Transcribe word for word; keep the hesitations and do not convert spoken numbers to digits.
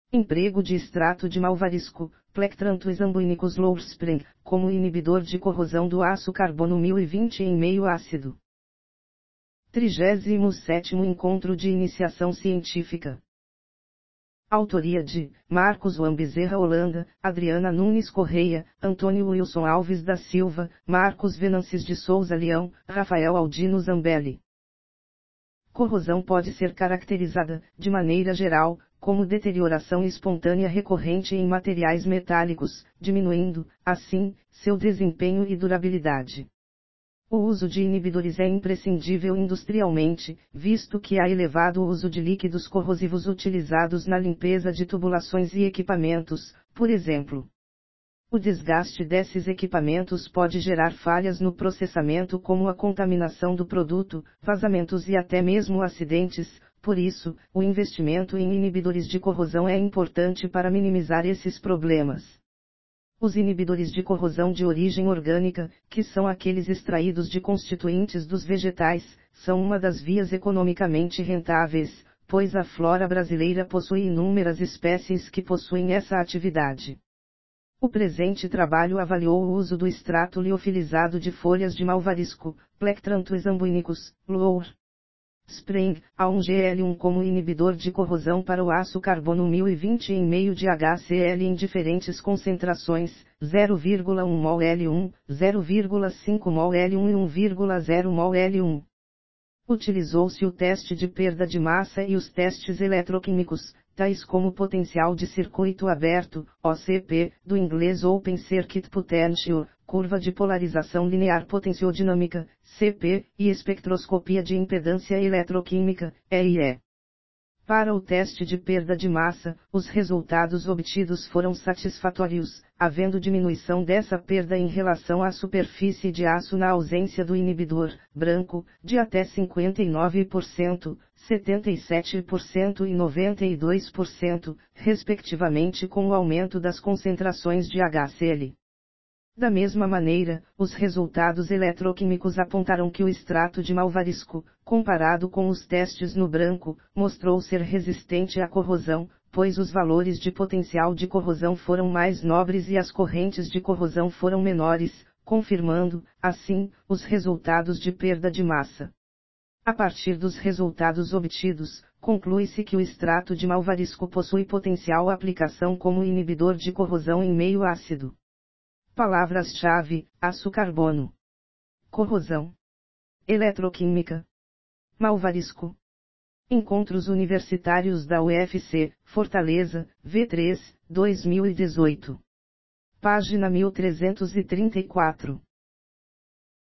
Emprego de extrato de malvarisco, Plectranthus ambuinicus Lourspring, como inibidor de corrosão do aço carbono mil e vinte em meio ácido. trigésimo sétimo Encontro de Iniciação Científica. Autoria de Marcos Juan Bezerra Holanda, Adriana Nunes Correia, Antônio Wilson Alves da Silva, Marcos Venances de Souza Leão, Rafael Aldino Zambelli. Corrosão pode ser caracterizada, de maneira geral, como deterioração espontânea recorrente em materiais metálicos, diminuindo, assim, seu desempenho e durabilidade. O uso de inibidores é imprescindível industrialmente, visto que há elevado uso de líquidos corrosivos utilizados na limpeza de tubulações e equipamentos, por exemplo. O desgaste desses equipamentos pode gerar falhas no processamento, como a contaminação do produto, vazamentos e até mesmo acidentes. Por isso, o investimento em inibidores de corrosão é importante para minimizar esses problemas. Os inibidores de corrosão de origem orgânica, que são aqueles extraídos de constituintes dos vegetais, são uma das vias economicamente rentáveis, pois a flora brasileira possui inúmeras espécies que possuem essa atividade. O presente trabalho avaliou o uso do extrato liofilizado de folhas de malvarisco, Plectranthus ambuinicus, Lour Spring, A um G L um como inibidor de corrosão para o aço carbono mil e vinte em meio de H C L em diferentes concentrações, zero vírgula um mol L um, zero vírgula cinco mol L um e um vírgula zero mol L um. Utilizou-se o teste de perda de massa e os testes eletroquímicos, tais como potencial de circuito aberto, O C P, do inglês Open Circuit Potential, curva de polarização linear potenciodinâmica, C P, e espectroscopia de impedância eletroquímica, E I E. Para o teste de perda de massa, os resultados obtidos foram satisfatórios, havendo diminuição dessa perda em relação à superfície de aço na ausência do inibidor, branco, de até cinquenta e nove por cento, setenta e sete por cento e noventa e dois por cento, respectivamente, com o aumento das concentrações de H C L. Da mesma maneira, os resultados eletroquímicos apontaram que o extrato de malvarisco, comparado com os testes no branco, mostrou ser resistente à corrosão, pois os valores de potencial de corrosão foram mais nobres e as correntes de corrosão foram menores, confirmando, assim, os resultados de perda de massa. A partir dos resultados obtidos, conclui-se que o extrato de malvarisco possui potencial aplicação como inibidor de corrosão em meio ácido. Palavras-chave: aço carbono, corrosão, eletroquímica, malvarisco. Encontros Universitários da U F C, Fortaleza, V três, dois mil e dezoito. Página mil trezentos e trinta e quatro.